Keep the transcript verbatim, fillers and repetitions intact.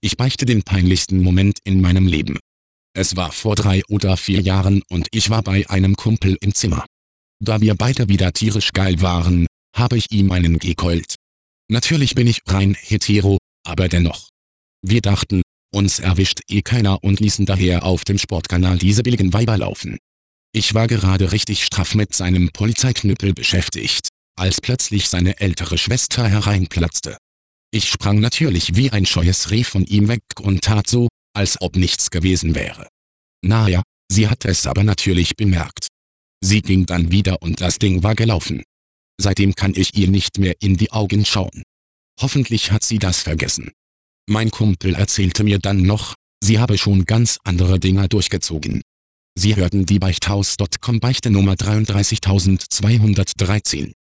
Ich beichte den peinlichsten Moment in meinem Leben. Es war vor drei oder vier Jahren und ich war bei einem Kumpel im Zimmer. Da wir beide wieder tierisch geil waren, habe ich ihm einen gekeult. Natürlich bin ich rein hetero, aber dennoch. Wir dachten, uns erwischt eh keiner und ließen daher auf dem Sportkanal diese billigen Weiber laufen. Ich war gerade richtig straff mit seinem Polizeiknüppel beschäftigt, als plötzlich seine ältere Schwester hereinplatzte. Ich sprang natürlich wie ein scheues Reh von ihm weg und tat so, als ob nichts gewesen wäre. Naja, sie hat es aber natürlich bemerkt. Sie ging dann wieder und das Ding war gelaufen. Seitdem kann ich ihr nicht mehr in die Augen schauen. Hoffentlich hat sie das vergessen. Mein Kumpel erzählte mir dann noch, sie habe schon ganz andere Dinger durchgezogen. Sie hörten die Beichthaus Punkt com Beichte Nummer dreiunddreißigtausendzweihundertdreizehn.